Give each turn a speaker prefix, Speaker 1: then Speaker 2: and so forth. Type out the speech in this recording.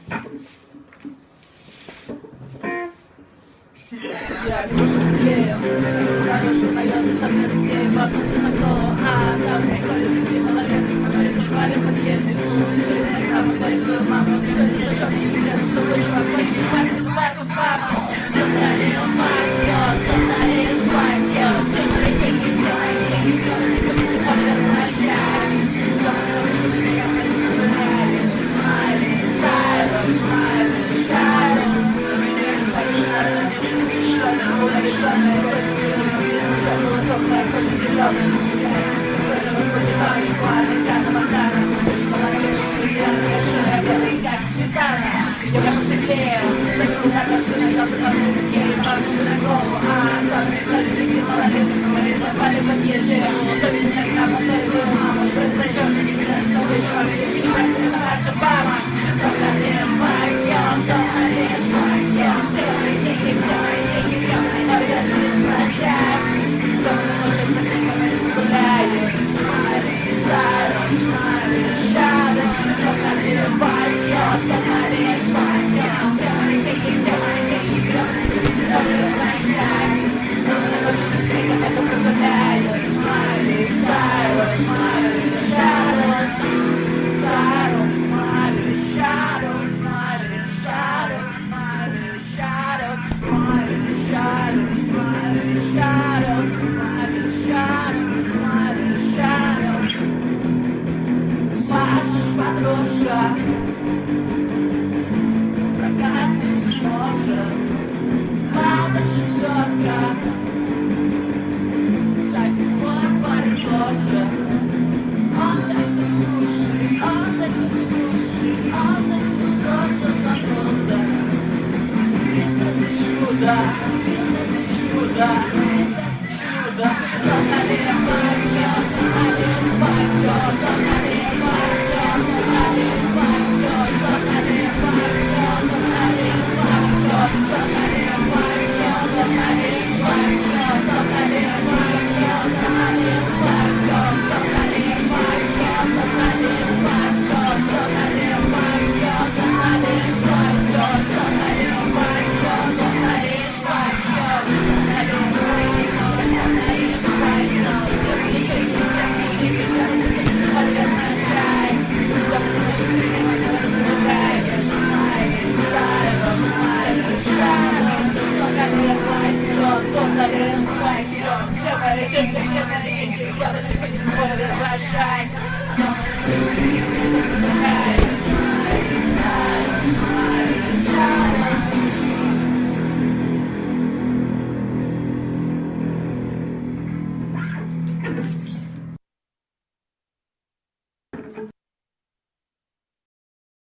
Speaker 1: Я вижу светлее, если дорожу, но я заставлю людей вокруг и на то. Там приколе среди малолеток, на моей зеркале в подъезде. Иногда мы дали твою маму, что не зачем не тебе, но с тобой чувак хочет спать, забывай, как папа. Тоталию мать, все, тоталию спать, все. Ты мои деньги, делай деньги, делай, не забудь, умер, прощай. Silence, silence, silence. Silence, silence, silence.